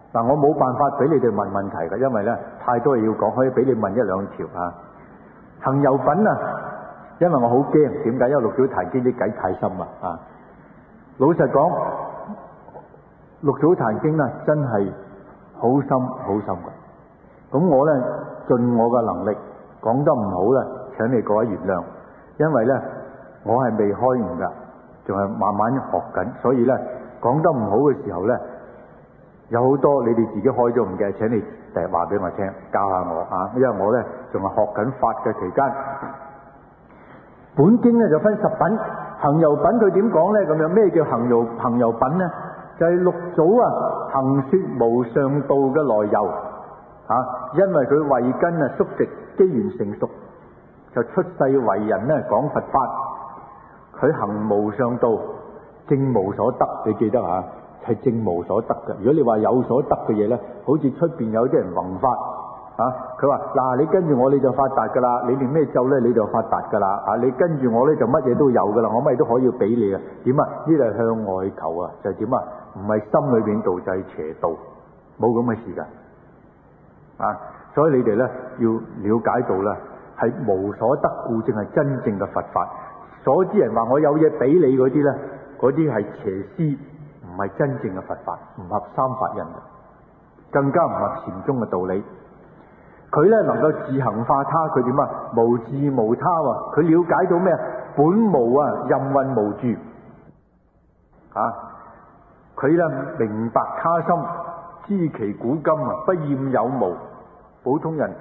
嗱，我冇辦法俾你哋問問題㗎，因為咧太多嘢要講，可以俾你問一兩條啊。行由品啊，因為我好驚，點解？因為六祖壇經啲偈太深啦啊！老實講，六祖壇經啊，真係好深好深㗎。咁我咧盡我嘅能力講得唔好咧，請你各位原諒，因為咧我係未開悟㗎，仲係慢慢學緊，所以咧講得唔好嘅時候咧，有好多你哋自己開咗悟嘅，請你第日話俾我聽，教下我啊，因為我咧仲係學緊法嘅期間。本經咧就分十品，行由品佢點講咧？咁樣咩叫行由品咧？就係六祖啊行說無上道嘅來由啊，因為佢慧根啊肅直，機緣成熟，就出世為人咧講佛法。佢行無上道，正無所得，你記得啊？係正無所得嘅。如果你話有所得嘅嘢咧，好似出邊有啲人弘法啊，佢話嗱，你跟住我你就發達噶啦，你念咩咒咧你就發達噶啦啊，你跟住我咧就乜嘢都有噶啦，我乜嘢都可以俾你啊。點啊？呢度係向外求啊，就係點啊？唔係心裏邊道，就係邪道，冇咁嘅事噶啊。所以你哋咧要了解到啦，係無所得故正係真正嘅佛法。所知人話我有嘢俾你嗰啲咧，嗰啲係邪思，唔係真正嘅佛法，唔合三法印，更加唔合禪宗嘅道理。佢咧能夠自行化他，佢點啊？無自無他喎，佢了解到咩啊？本無啊，任運無住啊！佢咧明白他心，知其古今啊，不厭有無。普通人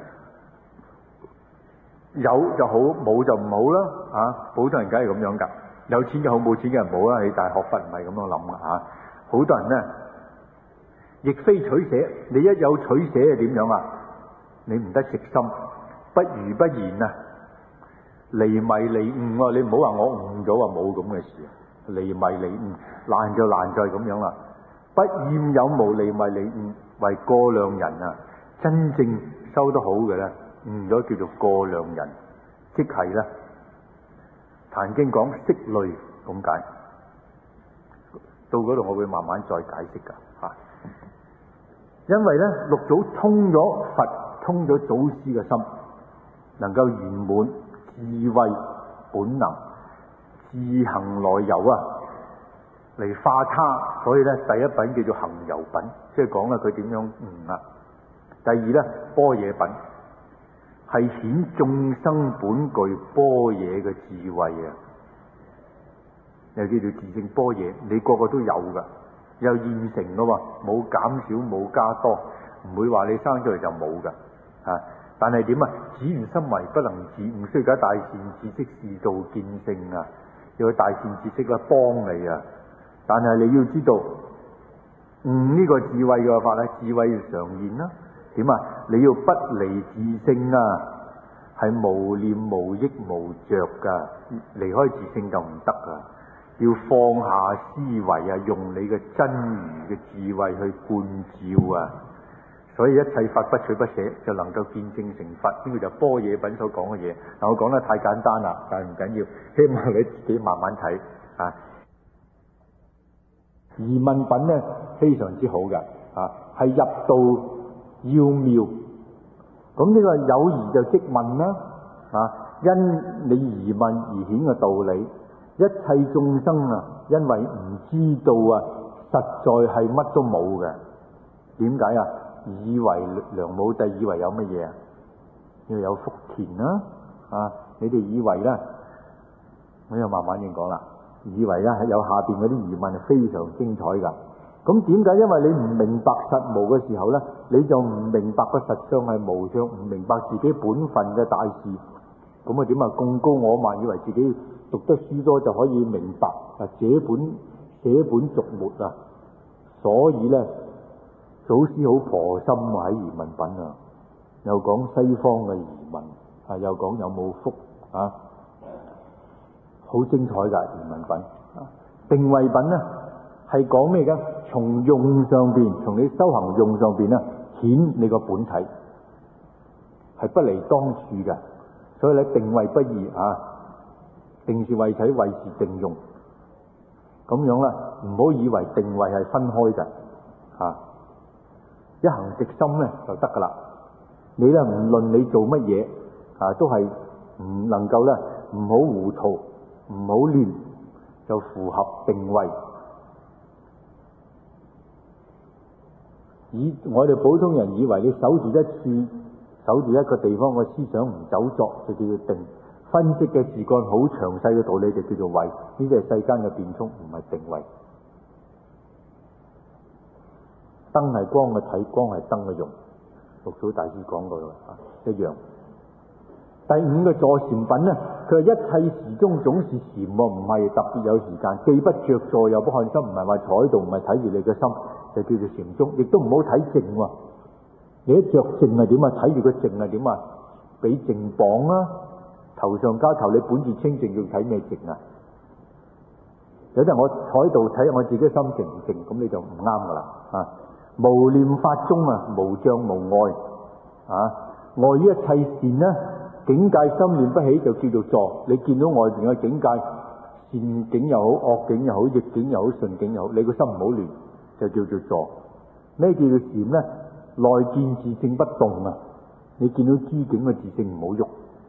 有就好，冇就唔好啦啊！普通人梗係咁樣㗎，有錢就好，冇錢嘅人冇啦。你大學佛唔係咁樣諗㗎嚇。好多人咧，亦非取捨。你一有取捨係點樣啊？你唔得食心，不如不言啊！離迷離悟啊！你唔好話我悟咗啊，冇咁嘅事。離迷離悟，難就難在咁樣啦。不厭有無，離迷離悟，為過量人啊！真正修得好嘅咧，悟咗叫做過量人，即係咧《壇經》講色類咁解。到嗰度我會慢慢再解釋㗎嚇。因為咧六祖通咗佛，通咗祖師嘅心，能夠圓滿智慧本能，自行來由啊，嚟化他。所以咧第一品叫做行由品，即係講啦佢點樣悟啊。第二咧般若品，係顯眾生本具般若嘅智慧啊，又叫做自性般若，你個個都有噶，有現成噶喎，冇減少冇加多，唔會話你生出嚟就冇噶啊。但係點啊？只緣心為不能自悟，需要大善知識示道見性啊，要大善知識咧幫你啊。但係你要知道，悟呢個智慧嘅法咧，智慧要常現啦。點啊？你要不離自性啊，係無念無益無着噶，離開自性就唔得噶。要放下思維啊，用你嘅真如嘅智慧去觀照啊。所以一切法不取不捨，就能夠見證成佛。呢個就般若品所講嘅嘢。嗱，我講得太簡單啦，但係唔緊要，希望你自己慢慢睇啊。疑問品咧非常之好噶啊，係入道要妙。咁呢個有疑就即問啦啊，因你疑問而顯嘅道理。一切眾生啊，因為唔知道啊，實在係乜都冇嘅。點解啊？以為梁武帝以為有乜嘢啊？要有福田啦啊！你哋以為咧，我又慢慢先講啦。以為咧係有下邊嗰啲疑問係非常精彩噶。咁點解？因為你唔明白實無嘅時候咧，你就唔明白個實相係無相，唔明白自己本分嘅大事。咁啊點啊？貢高我慢，以為自己讀得書多就可以明白啊，寫本逐末啊。所以咧，祖師好婆心啊，喺疑問品啊，又講西方嘅疑問啊，又講有冇福啊，好精彩噶疑問品啊。定位品咧係講咩噶？從用上邊，從你修行用上邊咧，顯你個本體係不離當處嘅。所以咧定位不二啊，定是為體，位是定用。咁樣啦，唔好以為定位係分開嘅啊。 一行直心咧就得噶啦。你咧唔論你做乜嘢都係唔能夠咧唔好糊塗，唔好亂，就符合定位。我哋普通人以為你守住一處，守住一個地方，個思想唔走作就叫做定。分析嘅事幹好詳細嘅道理就叫做位。呢啲係世間嘅變通，唔係定位。燈係光嘅體，光係燈嘅用。六祖大師講過啦，一樣。第五個坐禪品咧，佢話一切時中總是禪，唔係特別有時間，既不着坐又不看心，唔係話坐喺度，唔係睇住你嘅心，就叫做禪宗。亦都唔好睇靜。你一着靜係點啊？睇住個靜係點啊？俾靜綁啊！頭上加頭，你本住清靜要睇咩靜啊？有啲人我坐喺度睇我自己心靜唔靜，咁你就唔啱噶啦。無念法中無障無礙礙於一切善呢，境界心念不起就叫做坐。你見到外邊嘅境界，善境又好，惡境又好，逆境又好，順境又好，你個心唔好亂，就叫做坐。咩叫做禪呢？內見自性不動啊！你見到諸境嘅自性唔好喐，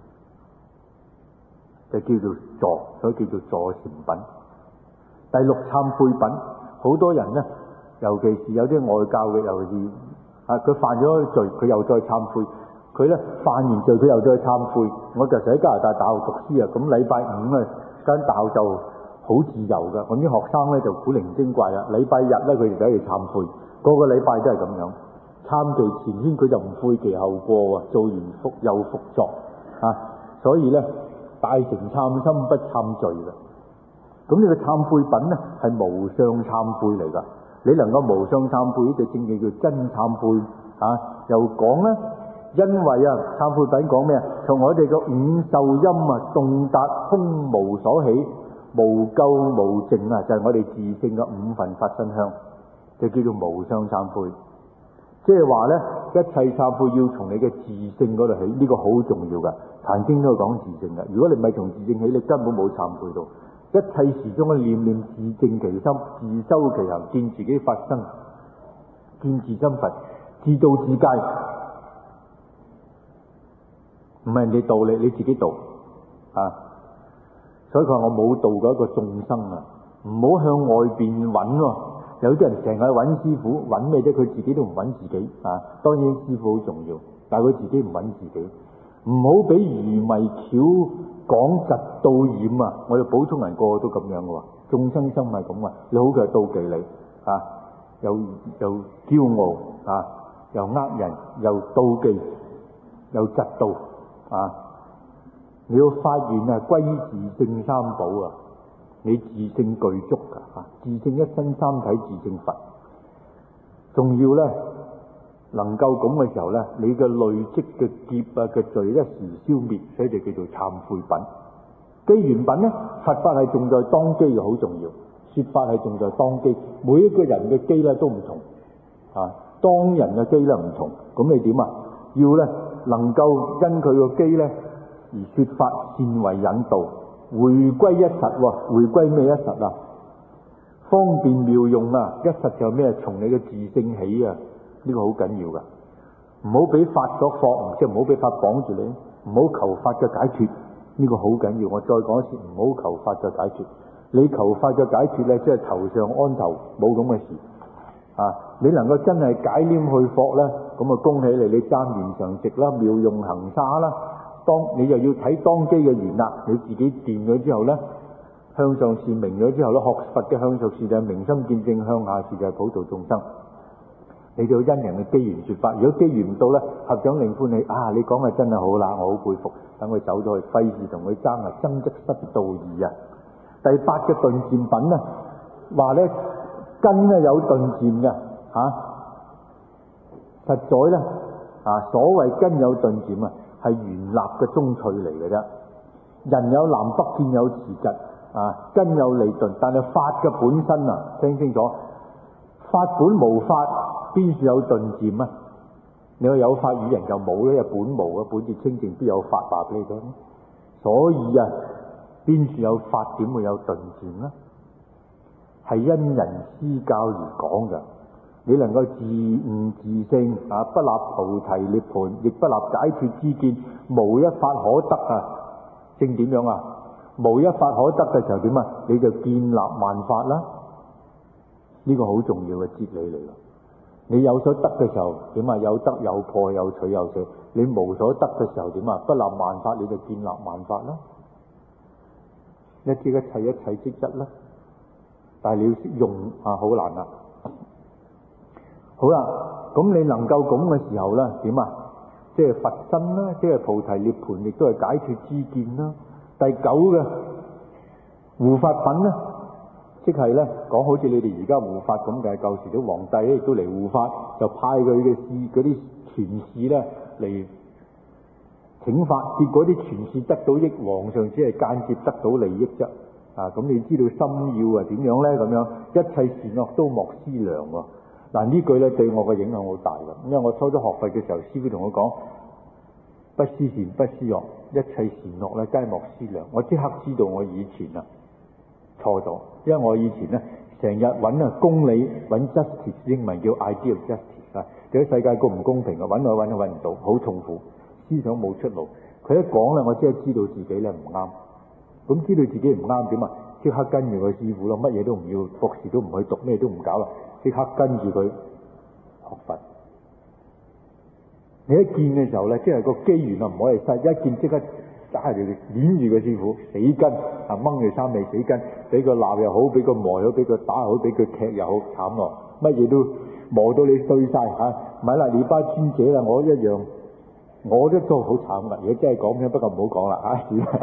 就叫做坐，所以叫做坐禪品。第六懺悔品，好多人呢，尤其是有啲外教嘅，尤其是佢犯咗罪，佢又再懺悔。佢咧犯完罪，佢又再懺悔。我就成喺加拿大大學讀書啊，咁禮拜五啊間大學就好自由噶，咁啲學生咧就古靈精怪啦。禮拜日咧佢哋就喺度懺悔，個個禮拜都係咁樣。懺期前天佢就唔悔其後過喎，做完復又復作所以咧大成懺心不懺罪啦。咁呢個懺悔品咧係無相懺悔嚟噶。你能夠無相懺悔，就正叫真懺悔又講咧。因為懺悔品講咩啊？從我哋個五受陰洞達空無所起，無垢無淨就係我哋自性嘅五分法身香，就叫做無相懺悔。即係話咧，一切懺悔要從你嘅自性嗰度起，呢個好重要噶。梵經都係講自性噶。如果你唔係從自性起，你根本冇懺悔到。一切時中嘅念念自淨其心，自修其行，見自己發生，見自心佛，自度自戒。唔係人哋度你，你自己度所以佢話我冇度過一個眾生唔好向外邊揾有啲人成日揾師傅，揾咩啫？佢自己都唔揾自己當然師傅好重要，但係佢自己唔揾自己。唔好俾愚迷巧講嫉妒染我哋普通人個個都咁樣嘅喎，眾生心係咁你好佢係妒忌你又驕傲又呃人，又妒忌，又嫉妒你要發願歸自性三寶你自性具足自性一身三體，自性佛。仲要咧能夠咁嘅時候咧，你嘅累積嘅劫嘅罪一時消滅，所以就叫做懺悔品。機緣品咧，佛法係重在當機嘅，好重要。說法係重在當機，每一個人嘅機咧都唔同當人嘅機咧唔同。咁你點要咧能夠因佢個機咧而說法，善為引導，回歸一實回歸咩一實方便妙用一實就咩？從你嘅自性起呢個好緊要噶。唔好俾法所縛，即係唔好俾法綁住你，唔好求法嘅解脫，呢個好緊要。我再講一次，唔好求法嘅解脫。你求法嘅解脫咧，即係頭上安頭，冇咁嘅事你能夠真係解黏去縛咧，咁恭喜你，你爭言常直啦，妙用行沙啦。你就要睇當機嘅緣啦，你自己掂咗之後咧，向上是明咗之後咧，學佛嘅向上是就係明心見性，向下是就係普度眾生。你就要因人嘅機緣說法，如果機緣唔到咧，合掌令歡喜你講嘅真係好啦，我好佩服。等佢走咗去，費事同佢爭爭則失道義第八嘅頓漸品咧，話咧根咧有頓漸嘅實在咧所謂根有頓漸係原立嘅宗趣嚟嘅啫。人有南北見有遲疾根有利鈍，但係法嘅本身聽清楚，法本無法，邊處有頓漸你話有法與人就冇咧，本無本自清淨，必有法話俾你聽。所以邊處有法，點會有頓漸係因人施教而講嘅。 你能夠自悟自性啊，不立菩提涅槃，亦不立解脫之見，無一法可得啊！正點樣啊？無一法可得嘅時候點啊？你就建立萬法啦。呢個好重要嘅哲理嚟㗎。你有所得嘅時候點啊？有得有破有取有捨。你無所得嘅時候點啊？不立萬法，你就建立萬法啦。一知一切，一切即一啦。但係你要識用啊，好難啊。好啦，咁你能夠咁嘅時候咧，點啊？即係佛身啦，即係菩提涅槃，亦都係解脫之見啦。第九嘅護法品咧，即係咧講好似你哋而家護法咁嘅，舊時啲皇帝咧亦都嚟護法，就派佢嘅嗰啲傳士咧嚟請法，結果啲傳士得到益，皇上只係間接得到利益啫。啊，咁你知道心要啊點樣咧？咁樣一切善惡都莫思量喎。嗱，呢句咧對我嘅影響好大㗎，因為我初初學佛嘅時候，師父同我講不思善不思惡，一切善惡咧皆莫思量。我即刻知道我以前啊錯咗，因為我以前咧成日揾啊公理，揾 justice， 英文叫 ideal justice 啊，對世界公唔公平啊，揾都揾唔到，好痛苦，思想冇出路。佢一講咧，我即係知道自己咧唔啱，咁知道自己唔啱點啊？即刻跟住個師父咯，乜嘢都唔要，博士都唔去讀，咩都唔搞啦。即刻跟住佢學佛。你一見嘅時候咧，即係個機緣啊，唔可以嘥。一見即刻揸住佢，攆住個師父死跟啊，掹住衫尾死跟，俾佢鬧又好，俾佢磨又好，俾佢打又好，俾佢踢又好，慘喎！乜嘢都磨到你碎晒嚇。米勒尼巴尊者啦，我一樣，我都做好慘噶。如果真係講嘅，不過唔好講啦嚇。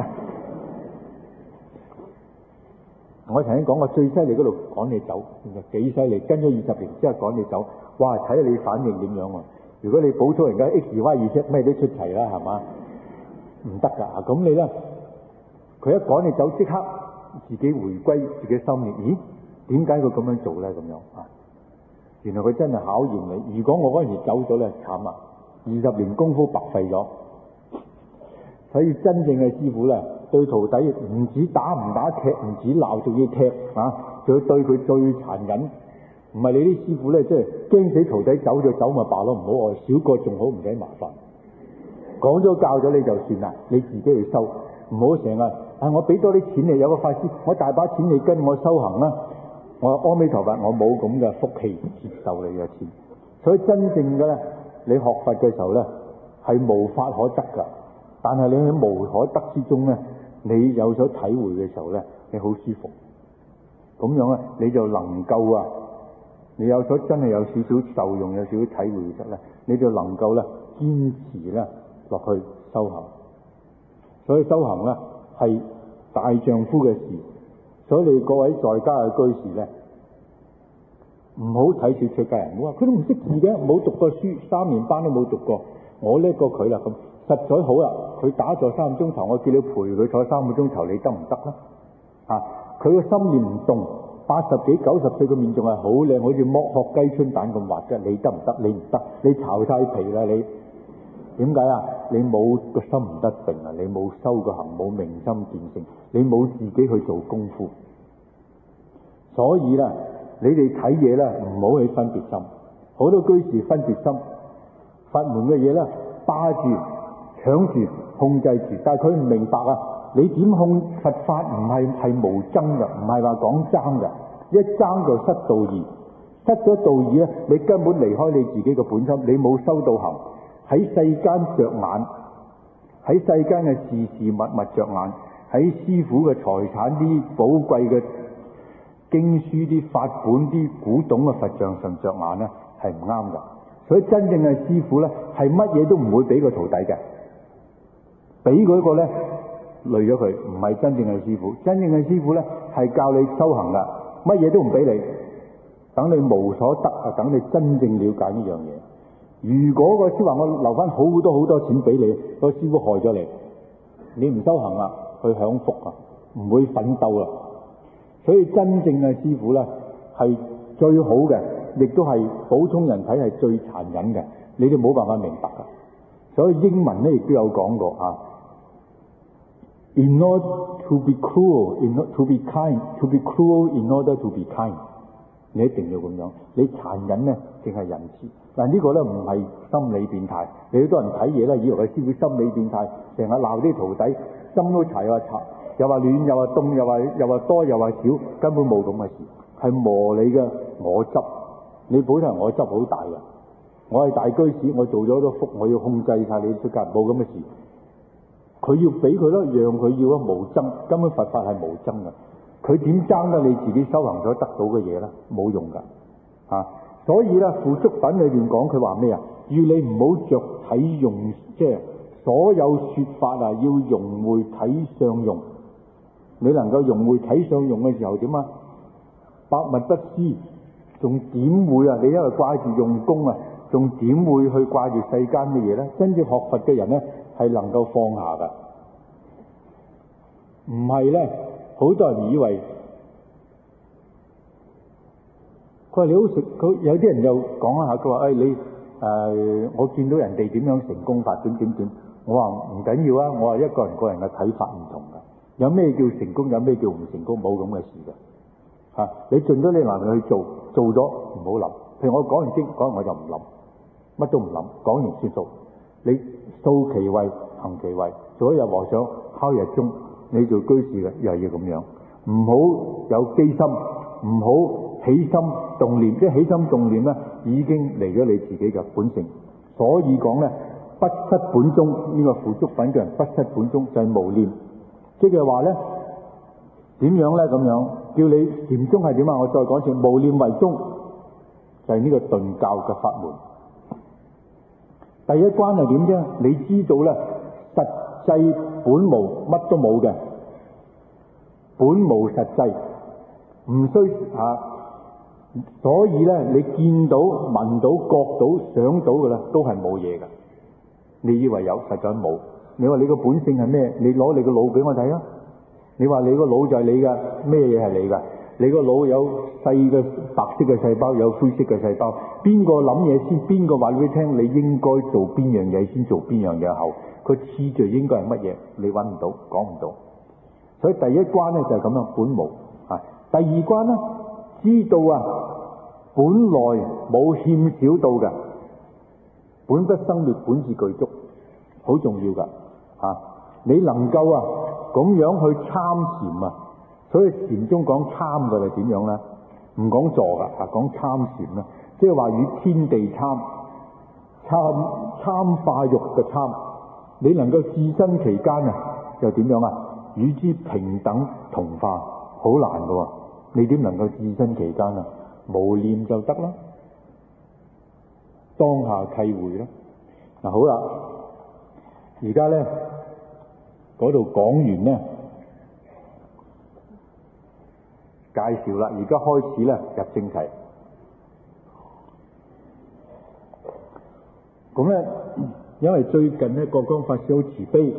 我曾經講過最犀利嗰度趕你走，幾犀利，跟咗20年之後趕你走，哇！睇下你反應點樣喎？如果你補充人家 X、Y、Z 咩都出齊啦，係嘛？唔得㗎，咁你咧，佢一趕你走，即刻自己回歸自己心念，咦？點解佢咁樣做咧？咁樣啊？原來佢真係考驗你。如果我嗰陣時走咗咧，慘啊！20年功夫白費咗。所以真正嘅師傅咧，對徒弟唔止打唔打踢，唔止鬧，仲要踢啊！仲要對佢最殘忍。唔係你啲師傅咧，即係驚死徒弟走就走咪罷咯，唔好愛少個仲好，唔使麻煩。講咗教咗你就算啦，你自己去收，唔好成日我俾多啲錢你，有個法師，我大把錢你跟我修行啦。我話阿彌陀佛，我冇咁嘅福氣接受你嘅錢。所以真正嘅咧，你學佛嘅時候咧，係無法可得㗎。但係你喺無可得之中咧，你有所體會嘅時候咧，你好舒服。咁樣咧，你就能夠啊，你有所真係有少少受用，有少少體會嘅咧，你就能夠咧堅持咧落去修行。所以修行咧係大丈夫嘅事。所以你各位在家嘅居士咧，唔好睇小出家人。我話佢都唔識字嘅，冇讀過書，3年班都冇讀過，我叻過佢啦咁。實在好啦，佢打坐3個鐘頭，我叫你陪佢坐3個鐘頭，你得唔得咧？啊，佢個心念唔動，80幾90歲嘅面仲係好靚，好似剝殼雞春蛋咁滑嘅，你得唔得？你唔得，你巢晒皮啦你。點解啊？你冇個心唔得定啊！你冇修個行，冇明心見性，你冇自己去做功夫。所以咧，你哋睇嘢咧，唔好起分別心。好多居士分別心，佛門嘅嘢咧，霸住、搶住、控制住，但係佢唔明白啊！你點控佛法唔係無爭嘅，唔係話講爭嘅，一爭就失道義，失咗道義咧，你根本離開你自己嘅本心，你冇修道行。喺世間着眼，喺世間嘅事事物物着眼，喺師父嘅財產啲寶貴嘅經書啲法本啲古董嘅佛像上着眼咧，係唔啱噶。所以真正嘅師父咧，係乜嘢都唔會俾個徒弟嘅，俾嗰個咧累咗佢，唔係真正嘅師父。真正嘅師父咧係教你修行噶，乜嘢都唔俾你，等你無所得啊，等你真正了解呢樣嘢。如果個師話我留翻好多錢俾你，個師傅害咗你，你唔修行啦，去享福啊，唔會奮鬥啦。所以真正嘅師傅咧係最好嘅，亦都係普通人睇係最殘忍嘅，你哋冇辦法明白噶。所以英文咧亦都有講過啊 ，In order to be cruel, in order to be kind, to be cruel in order to be kind。 你一定要咁樣。你殘忍咧，淨係仁慈。嗱，呢個咧唔係心理變態。你好多人睇嘢咧，以為佢師傅心理變態，成日鬧啲徒弟，針都柴又話柴，又話暖又話凍，又話多又話少，根本冇咁嘅事，係磨你嘅我執。你本身我執好大嘅，我係大居士，我做咗好多福，我要控制晒你出家，冇咁嘅事。佢要俾佢咯，讓佢要咯，無爭。根本佛法係無爭嘅，佢點爭得你自己修行咗得到嘅嘢咧？冇用噶啊！所以咧，付囑品裏邊講佢話咩啊？要你唔好着體用，即係所有說法啊，要融會體相用。你能夠融會體相用嘅時候點啊？百物不思，仲點會啊？你因為掛住用功啊，仲點會去掛住世間嘅嘢咧？真正學佛嘅人咧，係能夠放下噶，唔係咧，好多人以為佢話你好食，佢有啲人又講一下，佢話你我見到人哋點樣成功法點，我話唔緊要啊，我話一個人個人嘅睇法唔同噶，有咩叫成功，有咩叫唔成功，冇咁嘅事嘅嚇。你盡咗你能力去做咗唔好諗。譬如我講完經，講完我就唔諗，乜都唔諗，講完算數。你素其位行其位，做一日和尚敲日鐘，你做居士嘅又係要咁樣，唔好有機心，唔好起心動念，即係起心動念咧已經嚟咗你自己嘅本性。所以講咧，不失本宗，呢個付囑品嘅人不失本宗就係無念，即係話咧點樣咧咁樣叫你禪宗係點啊？我再講一次，無念為宗就係呢個頓教嘅法門。第一關係點啫？你知道咧，實際本無，乜都冇嘅，本無實際，唔需嚇。所以咧，你見到、聞到、覺到、想到嘅咧，都係冇嘢嘅。你以為有，實在冇。你話你個本性係咩？你攞你個腦俾我睇啊！你話你個腦就係你嘅，咩嘢係你嘅？你個腦有細嘅白色嘅細胞，有灰色嘅細胞。邊個諗嘢先？邊個話俾你聽？你應該做邊樣嘢先做邊樣嘢後？佢次序應該係乜嘢？你揾唔到，講唔到。所以第一關咧就係咁樣，本無啊。第二關咧，知道啊，本來冇欠少到嘅，本不生滅，本自具足，好重要噶啊！你能夠啊咁樣去參禪啊。所以禪宗講參嘅係點樣咧？唔講坐噶，講參禪啦，即係話與天地參化育嘅參。你能夠置身其間啊，又點樣啊？與之平等同化，好難嘅喎。你點能夠置身其間啊？無念就得啦，當下契會啦。嗱，好啦，而家咧嗰度講完咧。介紹啦，而家開始咧入正題。咁咧，因為最近咧國光法師好慈悲，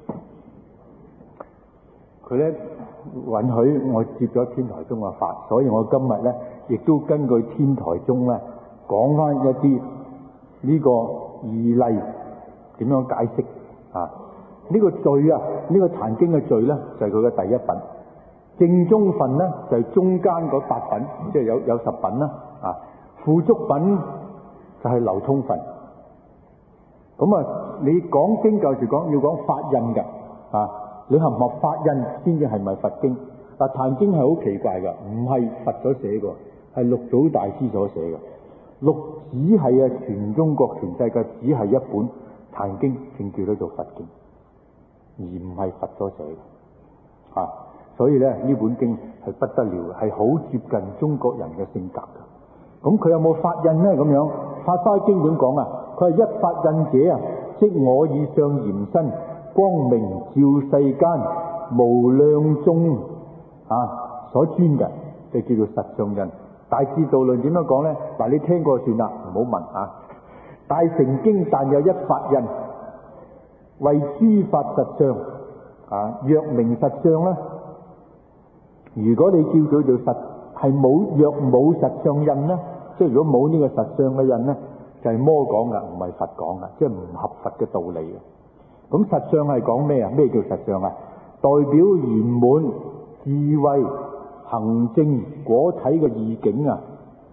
佢咧允許我接咗天台宗嘅法，所以我今日咧亦都根據天台宗咧講翻一啲呢個義例點樣解釋啊？呢個序啊，呢個壇經嘅序咧就係佢嘅第一品。正宗分咧就係中間嗰8品，即係有10品啦。啊，付囑品就係流通分。咁啊，你講經舊時講要講法印嘅啊，你合唔合法印先至係咪佛經？嗱，壇經係好奇怪嘅，唔係佛所寫嘅，係六祖大師所寫嘅。六只係啊，全中國全世界只係一本壇經正叫得做佛經，而唔係佛所寫嘅啊。所以咧呢本經係不得了嘅，係好接近中國人嘅性格嘅。咁佢有冇法印咧？咁樣法華經點講啊？佢係一法印者啊，即我以上嚴身，光明照世間，無量眾啊所尊嘅，就叫做實相印。大智度論點樣講咧？嗱，你聽過算啦，唔好問啊。大乘經但有一法印，為諸法實相啊。若名實相咧，如果你叫佢做實，係若冇實相印咧，即係如果冇呢個實相嘅印咧，就係魔講噶，唔係佛講噶，即係唔合佛嘅道理嘅。咁實相係講咩啊？咩叫實相啊？代表圓滿智慧行證果體嘅義境啊，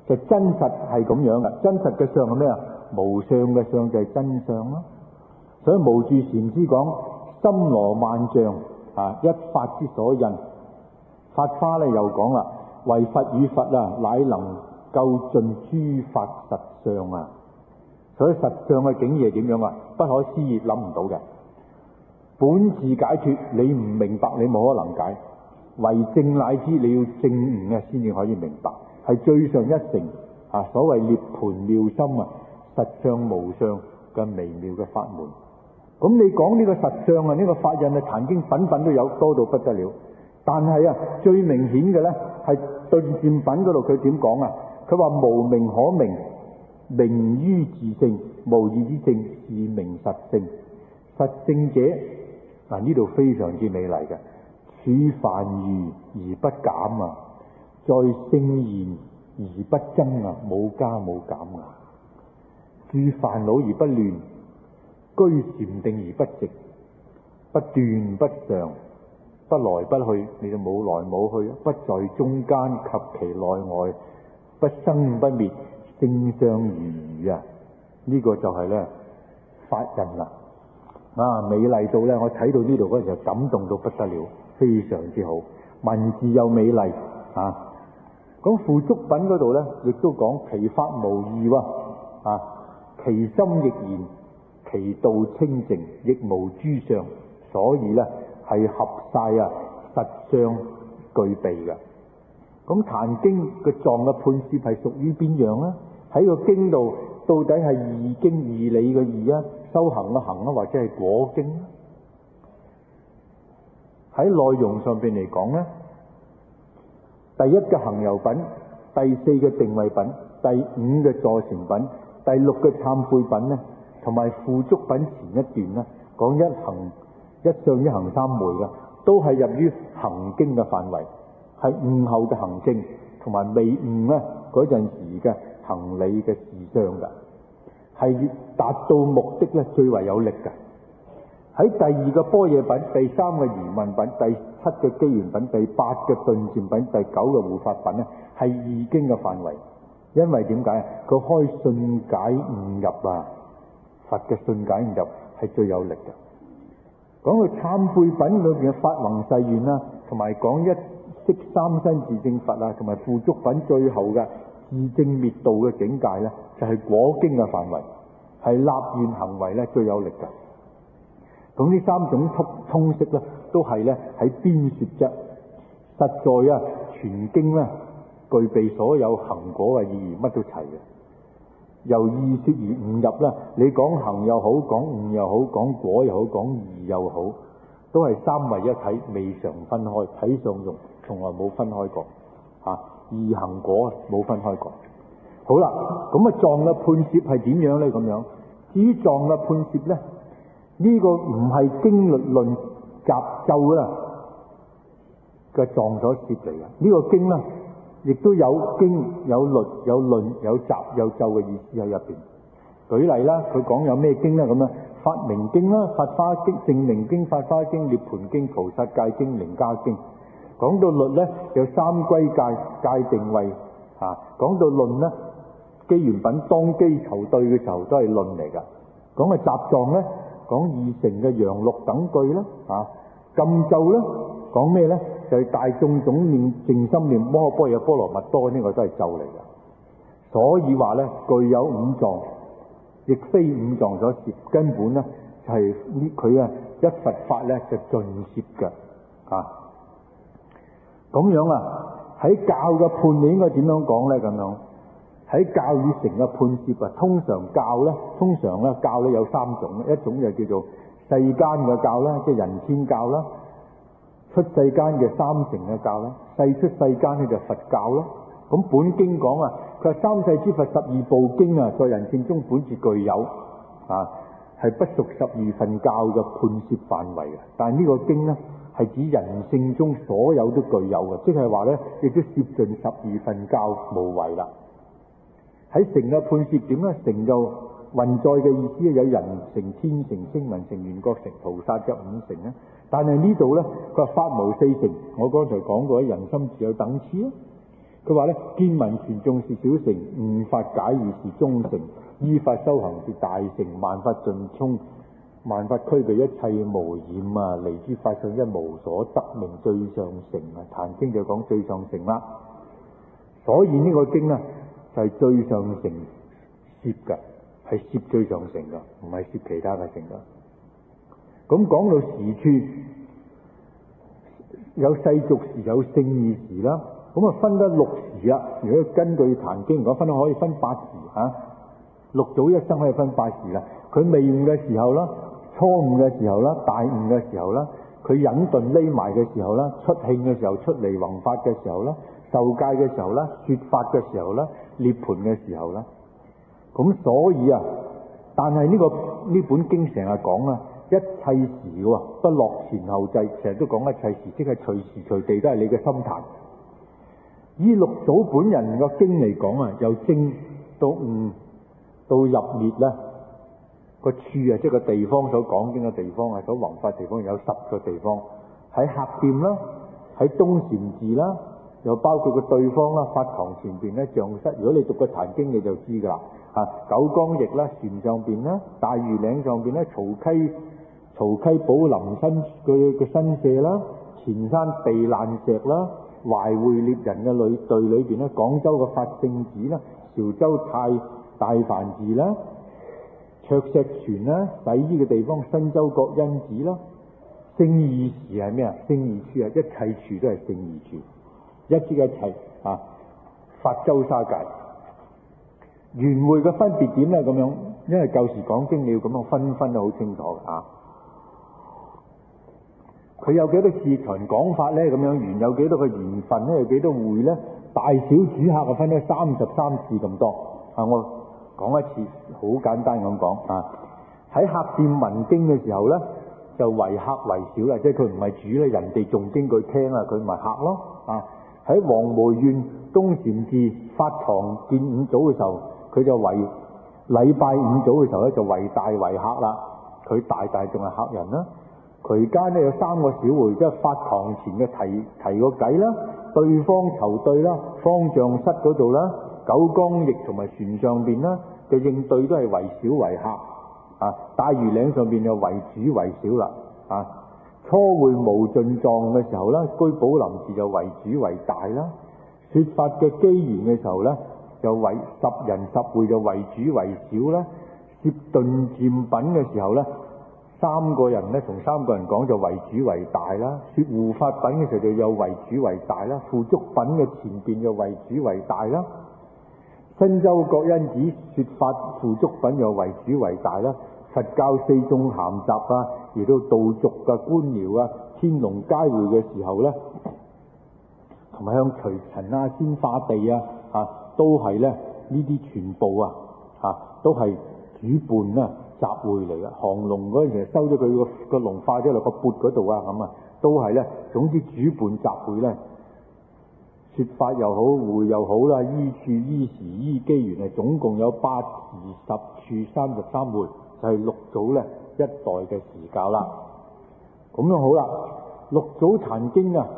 就真實係咁樣嘅。真實嘅相係咩啊？無相嘅相就係真相咯。所以無住禪師講森羅萬象一法之所印。法花咧又講啦，唯佛與佛乃能夠盡諸法實相啊。所以實相嘅境義係點樣啊？不可思議，諗唔到嘅。本自解脫，你唔明白，你冇可能解。為正乃知，你要正悟先至可以明白，係最上一乘所謂涅槃妙心實相無相嘅微妙嘅法門。咁你講呢個實相呢個法印壇經品品都有，多到不得了。但係最明顯嘅呢係頓漸品嗰度，佢點講啊？佢話無名可名，名於自性，無義之性是名實性。實性者呢度非常之美麗嘅，處凡愚而不減在聖言而不增冇加冇減住煩惱而不亂，居禪定而不寂，不斷不常，不來不去，你就冇來冇去，不在中間及其內外，不生不滅，性相如如呢個就係咧法印啦。美麗到咧，我睇到呢度嗰陣就感動到不得了，非常之好，文字又美麗咁付囑品嗰度咧，亦都講其法無異其心亦然，其道清淨，亦無諸相，所以咧係合晒實相具備嘅。咁壇經嘅藏嘅判攝係屬於邊樣咧？喺個經度到底係義經義理嘅義修行嘅行或者係果經咧？喺內容上邊嚟講咧，第一嘅行由品，第四嘅定慧品，第五嘅坐禪品，第六嘅懺悔品咧，同埋付囑品前一段咧，講一行一相一行三昧嘅，都係入於行經嘅範圍，係悟後嘅行證，同埋未悟嗰陣時嘅行理嘅事相嘅，係達到目的咧最為有力嘅。喺第二個般若品，第三個疑問品，第七嘅機緣品，第八嘅頓漸品，第九嘅護法品咧，係義經嘅範圍。因為點解佢開信解悟入佛嘅信解悟入係最有力嘅。講到懺悔品裏邊嘅發宏誓願同埋講一息三身自證佛同埋付囑品最後嘅自證滅道嘅境界咧，就係果經嘅範圍，係立願行為咧最有力嘅。咁呢三種通識咧，都係咧喺邊說啫？實在全經咧具備所有行果嘅意義，乜都齊嘅。由意說而悟入啦，你講行又好，講悟又好，講果又好，講義又好，都係三位一體，未嘗分開，體相用，從來冇分開過義行果冇分開過。好啦，咁藏嘅判攝係點樣咧？咁樣至於藏嘅判攝咧，呢個唔係經律論雜咒嘅藏所攝嚟嘅，呢個經咧亦都有經有律有論有雜有咒嘅意思喺入邊。舉例啦，佢講有咩經咧？咁樣法明經啦、法華經、證明經、法華經、涅槃經、菩薩戒經、楞伽經。講到律咧，有三歸戒、戒定慧講到論咧，機緣品當機酬對嘅時候都係論嚟噶。講嘅雜藏咧，講二乘嘅陽六等句啦禁咒咧，講咩咧？就係大眾總念靜心念摩訶般若波羅蜜多，呢個都係咒嚟嘅。所以話咧，具有五藏，亦非五藏所攝，根本咧就係佢一佛法咧就盡攝嘅咁樣喺教嘅判你應該點樣講咧？咁樣喺教與成嘅判攝通常教咧有三種，一種就叫做世間嘅教啦，即係人天教啦；出世間嘅三乘嘅教啦；世出世間咧就佛教啦。咁本經講佢話三世諸佛12部經在人性中本自具有係不屬12分教嘅判攝範圍嘅。但係呢個經咧係指人性中所有都具有嘅，即係話咧亦都攝盡12分教無遺啦。喺成嘅判攝點咧？成就運在嘅意思有人成、天成、聲聞成、緣覺成、菩薩嘅五成咧。但係呢度咧，佢話法無四成。我剛才講過，人心自有等次佢話咧，見聞傳頌是小乘，悟法解義是中乘，依法修行是大乘，萬法盡聰，萬法俱備，一切無染啊！離諸法上一無所得，名最上乘啊！壇經就講最上乘啦。所以呢個經呢，就係最上乘攝嘅，係攝最上乘嘅，唔係攝其他嘅乘嘅。咁講到時處，有世俗時，有聖義時啦。咁啊分得6時啊。如果根據壇經講，可以分8時嚇。六祖一生可以分8時啦。佢未悟嘅時候啦，初悟嘅時候啦，大悟嘅時候啦，佢隱遁匿埋嘅時候啦，出慶嘅時候，出嚟弘法嘅時候啦，受戒嘅時候啦，說法嘅時候啦，涅槃嘅時候啦。咁所以啊，但係呢本經成日講啊，一切時喎，不落前後制，成日都講一切時，即係隨時隨地都係你嘅心壇。以六祖本人個經嚟講啊，由證到悟到入滅咧，個處啊，即係個地方所講經嘅地方啊，所弘法地方有10個地方，喺客店啦，喺東禪寺啦，又包括個對方啦，法堂前邊咧，像室。如果你讀過壇經，你就知噶啦。九江驛啦，船上邊啦，大庾嶺上邊咧，曹溪寶林嘅新舍啦，前山避難石啦，懷會獵人嘅隊裏邊咧，廣州嘅法性寺啦，潮州大梵寺啦，卓石泉啦，洗衣嘅地方新洲國恩寺啦。聖義時係咩啊？聖義處啊，一切處都係聖義處，一即一切啊，法周沙界。圓會嘅分別點咧？咁樣，因為舊時講經你要咁樣分得好清楚啊。佢有幾多次循講法咧？咁樣緣有幾多個緣分咧？有幾多會咧？大小主客啊，分咗33次咁多啊！我講一次，好簡單咁講啊。喺客店聞經嘅時候咧，就為客為少啦，即係佢唔係主咧，人哋仲經佢聽啊，佢咪客咯啊！喺黃梅縣東禪寺法堂見五祖嘅時候，佢就為禮拜五祖嘅時候咧，就為大為客啦。佢大仲係客人啦。佢間咧有3個小會，即係法堂前嘅提個偈啦，對方籌對啦，方丈室嗰度啦，九江驛同埋船上邊啦嘅應對都係為小為客啊。大庾嶺上邊就為主為少啦啊。初會無盡藏嘅時候咧，居寶林寺就為主為大啦。說法嘅機緣嘅時候咧，就為10人10會就為主為少啦。攝頓漸品嘅時候咧，3個人咧同3個人講就為主為大啦。說護法品嘅時候就有為主為大啦。付囑品嘅前邊就為主為大啦。新洲國恩寺說法付囑品又為主為大啦。佛教四眾咸集啊，而到道俗嘅官僚啊，天龍皆會嘅時候咧，同埋向隨塵啊、先化地啊，都係咧呢啲全部都係主伴啦。集會嚟嘅，降龍嗰陣時收咗佢個龍化咗落個缽嗰度啊，咁啊，都係咧。總之主伴集會咧，說法又好，會又好啦，依處依時依機緣啊，總共有8時10處33會，就係六祖咧一代嘅時教啦。咁樣好啦，六祖壇經啊，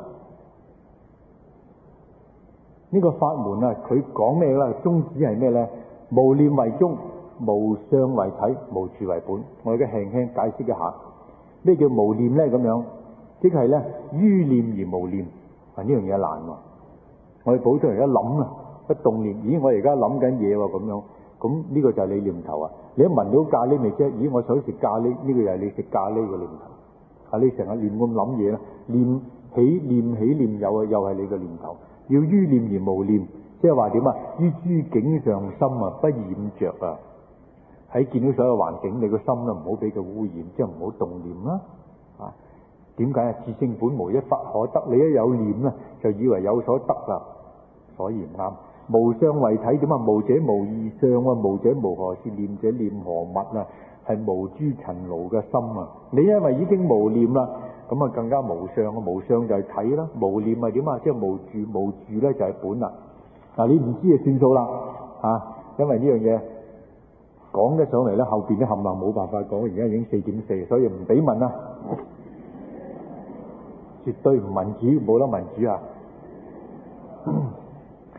呢個法門啊，佢講咩咧？宗旨係咩咧？無念為宗，無相為體，無住為本。我而家輕輕解釋一下，咩叫無念咧？咁樣即係咧於念而無念，呢樣嘢難喎。我哋普通人一諗啊，一動念，咦，我而家諗緊嘢喎，咁樣，咁呢個就係你念頭啊。你一聞到咖喱味啫，咦，我想食咖喱，呢個又係你食咖喱嘅念頭。你成日亂咁諗嘢啦，念起念有啊，又係你嘅念頭。要於念而無念，即係話點啊？於諸境上心啊，不染着啊。喺見到所有環境，你個心都唔好俾佢污染，即係唔好動念啦。點解啊？自性本無一法可得，你一有念咧，就以為有所得啦，所以唔啱。無相為體點啊？無者無異相啊，無者無何事，念者念何物啊？係無諸塵勞嘅心啊！你因為已經無念啦，咁啊更加無相啊！無相就係體啦，無念係點啊？即係無住咧就係本啦。你唔知就算數啦，因為呢樣嘢講得上嚟咧，後邊啲冚唪唥冇辦法講，而家已經4.4，所以唔俾問啦。絕對唔民主，冇得民主啊！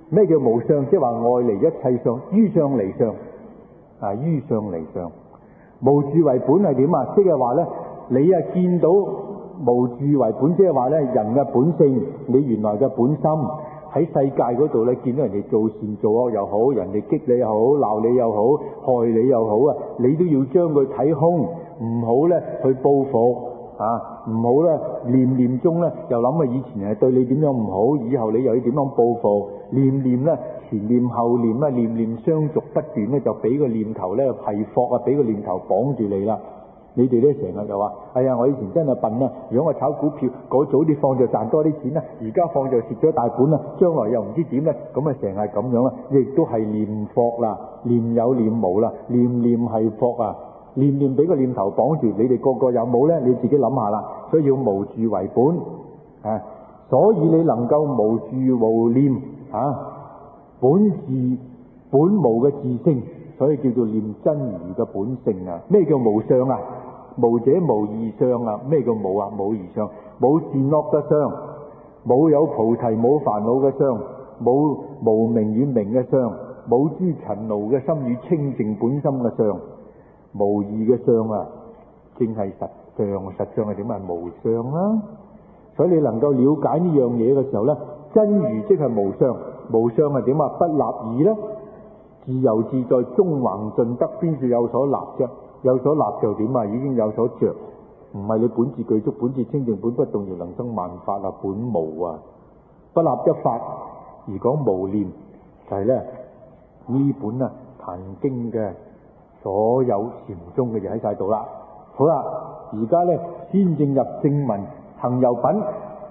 咩叫無相？即係話外離一切相，於相離相，於相離相。無住為本係點啊？即係話咧，你啊見到無住為本，即係話咧人嘅本性，你原來嘅本心喺世界嗰度咧，見到人哋做善做惡又好，人哋激你又好，鬧你又好，害你又好啊，你都要將佢睇空，唔好咧去報復唔好咧念念中咧又諗以前係對你點樣唔好，以後你又要點樣報復，念念咧前念後念啊，念念相續不斷咧，就俾個念頭咧係霍啊，俾個念頭綁住你啦。你哋咧成日就話：哎呀，我以前真係笨啊！如果我炒股票，早啲放就賺多啲錢啦，而家放就蝕咗大本啦，將來又唔知點咧，咁啊成日咁樣啦，亦都係念霍啦，念有念無啦，念念係霍啊，念念俾個念頭綁住，你哋個個有冇咧？你自己諗下啦。所以要無住為本所以你能夠無住無念本自本無嘅自性，所以叫做念真如嘅本性啊。咩叫無相啊？無者無二相啊！咩叫無啊？冇二相，冇善惡嘅相，冇有菩提冇煩惱嘅相，冇無明與明嘅相，冇諸塵勞嘅心與清淨本心嘅相，無二嘅相啊，正係實相。實相係點啊？無相啦。所以你能夠了解呢樣嘢嘅時候咧，真如即係無相。無相係點啊？不立異咧，自由自在，中橫盡得，邊處有所立啫？有所立就點啊？已經有所着，唔係你本自具足，本自清淨，本不動搖，能生萬法啊！本無啊，不立一法而講無念，就係咧呢本啊《壇經》嘅所有禪宗嘅嘢喺晒度啦。好啦，而家咧先正入正文行由品，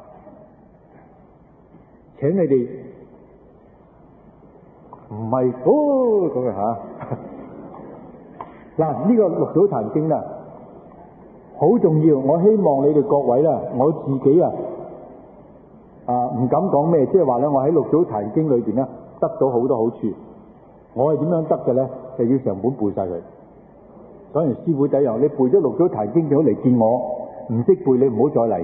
請你哋唔係咁嘅嚇。嗱，呢個六祖壇經啦，好重要。我希望你哋各位啦，我自己唔敢講咩，即係話咧，我喺六祖壇經裏邊咧得到好多好處。我係點樣得嘅咧？就要成本背晒佢。講完師傅仔又，你背咗六祖壇經就好嚟見我，唔識背你唔好再嚟。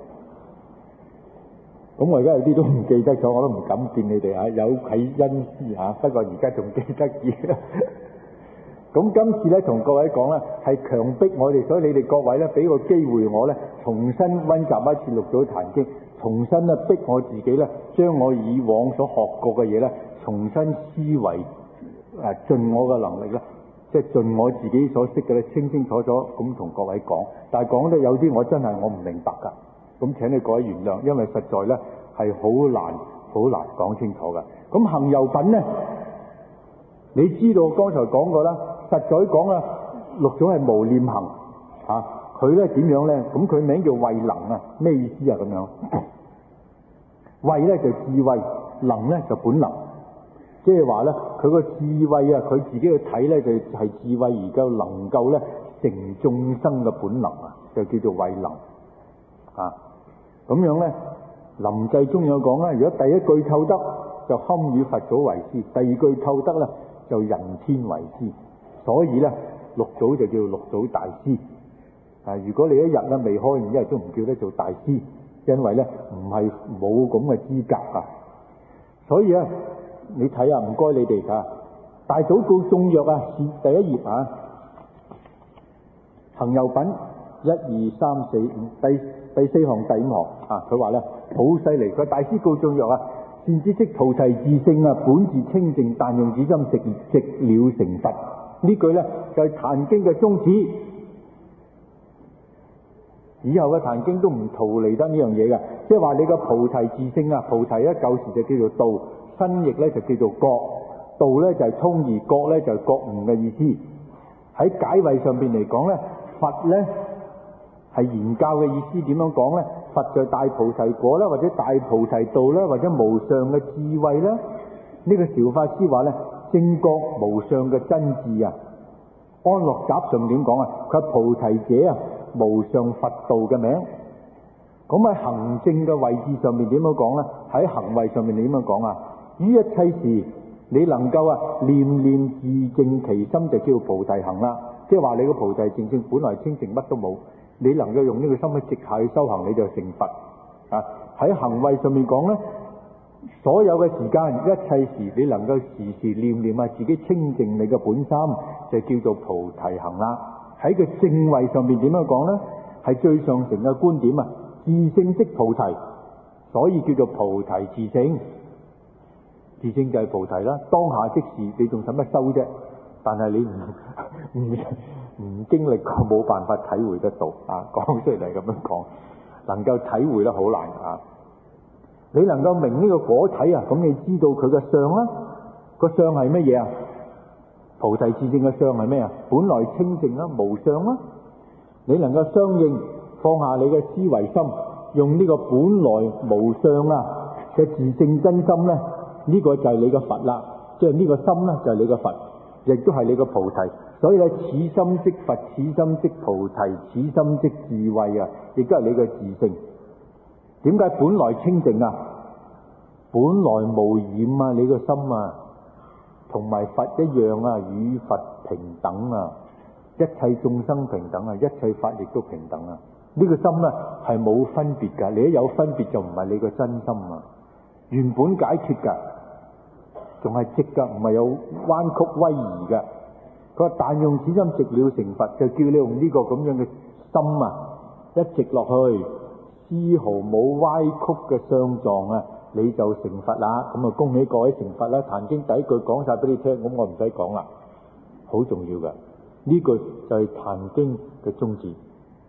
咁我而家有啲都唔記得咗，我都唔敢見你哋有啟恩師不過而家仲記得住。咁今次咧同各位講咧，係強迫我哋，所以你哋各位咧俾個機會我咧，重新溫習一次六祖壇經，重新咧逼我自己咧，將我以往所學過嘅嘢咧，重新思維盡我嘅能力咧，即係盡我自己所識嘅咧，清清楚楚咁同各位講。但係講得有啲我真係我唔明白㗎，咁請你各位原諒，因為實在咧係好難講清楚㗎。咁行由品咧，你知道剛才講過啦。實在講啦，六祖係無念行佢咧點樣咧？咁佢名叫慧能啊，咩意思啊？咁樣慧咧就智慧，能咧就本能，即係話咧佢個智慧啊，佢自己去睇咧就係智慧而夠能夠咧成眾生嘅本能就叫做慧能咁樣咧，臨濟宗有講啦，如果第一句透得就堪與佛祖為師，第二句透得咧就人天為師。所以咧，六祖就叫六祖大師。如果你一日咧未開完，一日都唔叫得做大師，因為咧唔係冇咁嘅資格所以你睇下，唔該你哋大祖告眾曰第一頁行由品1、2、3、4、5第四行第5行佢話咧好犀利。佢大師告眾曰善知識菩提自性本自清淨，但用此心直了成佛。呢句咧就係壇經嘅宗旨，以後嘅壇經都唔逃離得呢樣嘢嘅，即係話你個菩提自性菩提咧舊時就叫做道，新譯咧就叫做覺。道咧就係通義，覺咧就係覺悟嘅意思。喺解慧上邊嚟講咧，佛咧係言教嘅意思。點樣講咧？佛就係大菩提果啦，或者大菩提道啦，或者無上嘅智慧啦。呢個韶法師話咧，正覺無上嘅真智安樂集上點講佢係菩提者無上佛道嘅名。咁喺行證嘅位置上面點樣講咧？喺行為上面點樣講於一切時你能夠念念自淨其心，就叫菩提行啦。即係話你個菩提淨性本來清淨，乜都冇，你能夠用呢個心去直下去修行，你就成佛喺行為上面講咧， 所有嘅時間，一切時，你能夠時時念念啊自己清淨你嘅本心，就叫做菩提行啦。喺個正位上面點樣講呢？係最上乘嘅觀點啊！自性即菩提，所以叫做菩提自性。自性就係菩提啦，當下即時，你仲使乜修啫？但係你唔經歷過，冇辦法體會得到啊！講出嚟咁樣講，能夠體會得好難啊！你能夠明呢個果體啊，咁你知道佢嘅相啦。個相係乜嘢啊？菩提自性嘅相係咩啊？本來清淨啦，無相啦。你能夠相應放下你嘅思維心，用呢個本來無相啊嘅自性真心咧，呢個就係你嘅佛啦。即係呢個心咧就係你嘅佛，亦都係你嘅菩提。所以咧，此心即佛，此心即菩提，此心即智慧啊，亦都係你嘅自性。點解本來清淨啊？本來無染啊！你個心啊，同埋佛一樣啊，與佛平等啊，一切眾生平等啊，一切法亦都平等啊。呢個心咧係冇分別噶，你一有分別就唔係你個真心啊。原本解脫噶，仲係直噶，唔係有彎曲威儀噶。佢話但用此心直了成佛，就叫你用呢個咁樣嘅心啊，一直落去，絲毫冇歪曲嘅相狀啊，你就成佛啦。咁啊，恭喜各位成佛啦！壇經第一句講晒俾你聽，咁我唔使講啦，好重要噶。呢句就係壇經嘅宗旨。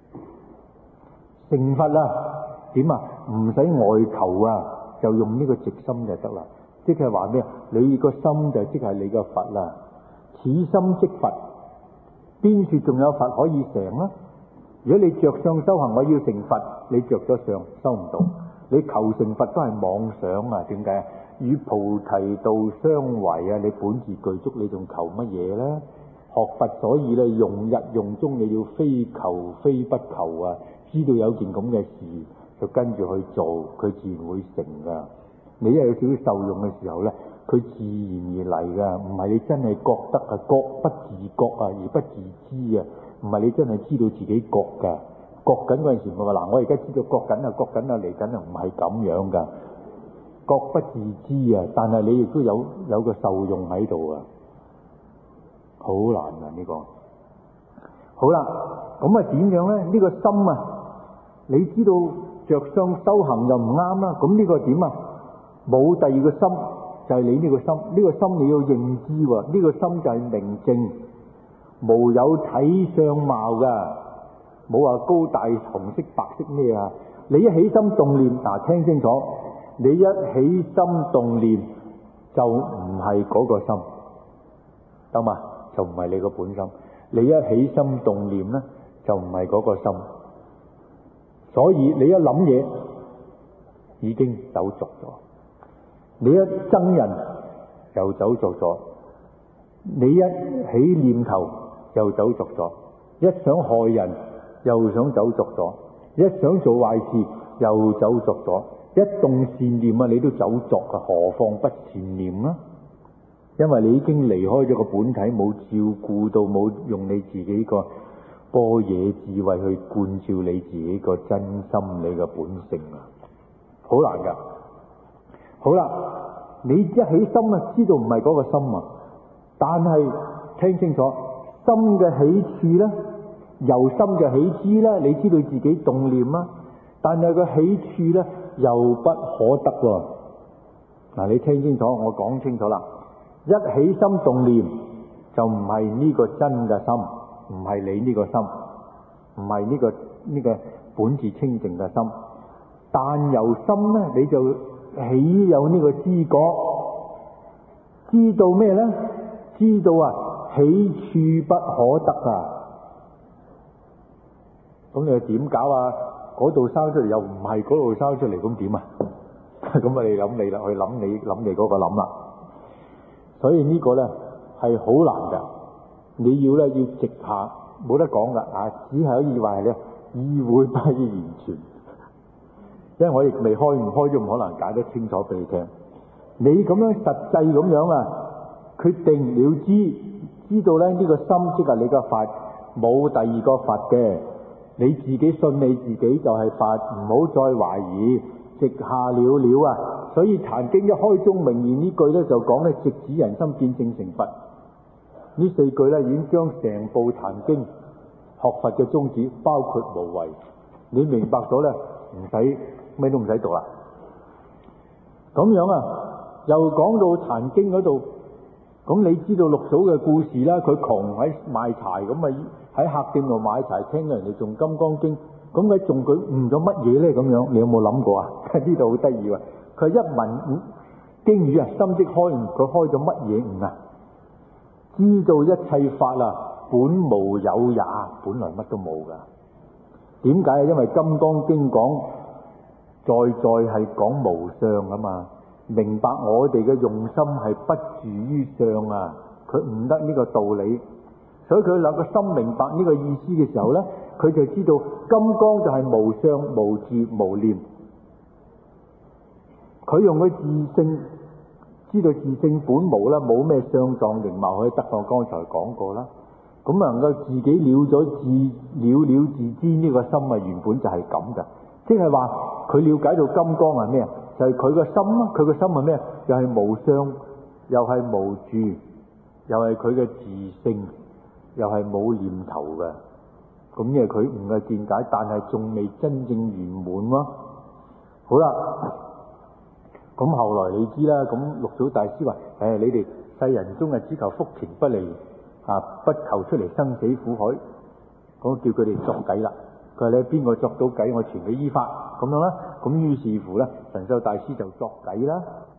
成佛啦，點啊？唔使外求啊，就用呢個直心就得啦。即係話咩？你個心就即係你個佛啦。此心即佛，邊處仲有佛可以成啊？如果你着相修行，我要成佛，你着咗相修唔到，你求成佛都係妄想啊！點解？與菩提道相違啊！你本自具足，你仲求乜嘢呢？學佛所以咧，用日用中，你要非求非不求啊！知道有件咁嘅事，就跟住去做，佢自然會成噶。你一有少少受用嘅時候咧，佢自然而嚟噶，唔係你真係覺得啊，覺不自覺啊，而不自知啊，唔係你真係知道自己覺噶，覺緊嗰陣時咪話嗱，我而家知道覺緊啊，覺緊啊，嚟緊啊，唔係咁樣噶，覺不自知啊，但係你亦都有個受用喺度啊，好難啊呢個。好啦，咁啊點樣咧？呢個心啊，你知道着相修行就唔啱啦，咁呢個點啊？冇第二個心，就係你呢個心。呢個心你要認知喎，呢個心就係明淨，無有體相貌噶，冇話高大紅色白色咩啊！你一起心動念，嗱，聽清楚，你一起心動念就唔係嗰個心，得嘛？就唔係你個本心。你一起心動念咧，就唔係嗰個心。所以你一諗嘢已經走俗咗。你一憎人又走俗咗，你一起念頭又走俗咗，一想害人又想走俗咗，一想做壞事又走俗咗，一動善念啊，你都走俗啊，何況不善念啊？因為你已經離開咗個本體，冇照顧到，冇用你自己個般若智慧去觀照你自己個真心，你個本性啊，好難噶。好啦，你一起心啊，知道唔係嗰個心啊，但係聽清楚，心嘅起處咧，由心嘅起知咧，你知道自己動念啊，但係個起處咧又不可得喎。嗱，你聽清楚，我講清楚啦。一起心動念就唔係呢個真嘅心，唔係你呢個心，唔係呢個本自清淨嘅心。但由心咧，你就起有呢個知覺，知道咩咧？知道啊，起處不可得啊！咁你又點搞啊？嗰度生出嚟又唔係嗰度生出嚟，咁點啊？咁啊，你諗你啦，去諗你嗰個諗啦。所以呢個咧係好難噶，你要直下，冇得講噶啊！只係可以話係咧意會不完全，因為我亦未開，唔開都唔可能解得清楚俾你聽。你咁樣實際咁樣啊，決定了知道咧呢個心即係你個法，冇第二個法嘅，你自己信你自己就係法，唔好再懷疑， 直下了了啊！所以壇經一開宗明義呢句咧就講咧直指人心見性成佛。呢4句咧已經將成部壇經學佛嘅宗旨包括無遺。你明白咗咧，唔使咩都唔使讀啦。咁樣啊，又講到壇經嗰度，咁你知道六祖嘅故事啦，佢窮喺賣柴咁啊，喺客店度買柴，聽人哋誦金剛經，咁佢誦佢悟咗乜嘢咧？咁樣你有冇諗過啊？呢度好得意喎，佢一聞經語啊，心即開悟，佢開咗乜嘢悟啊？知道一切法啊，本無有也，本來乜都冇噶。點解啊？因為《金剛經》講在係講無相啊嘛，明白我哋嘅用心係不住於相啊，佢悟得呢個道理，所以佢兩個心明白呢個意思嘅時候呢，佢就知道金剛就係無相無住無念，佢用佢自性知道自性本無啦，冇咩相狀形貌可以得。我剛才講過啦，咁能夠自己了咗了自知呢個心啊，原本就係咁噶，即係話佢了解到金剛係咩啊？就係佢個心啊，佢個心係咩啊？又係無相，又係無住，又係佢嘅自性，又係冇念頭嘅。咁因為佢悟嘅見解，但係仲未真正圓滿咯。好啦，咁後來你知啦，咁六祖大師話：你哋世人中啊，只求福田不離啊，不求出嚟生死苦海。咁叫佢哋作計啦。佢話：你邊個作到計，我傳佢依法咁樣啦。咁於是乎咧，神秀大師就作計啦。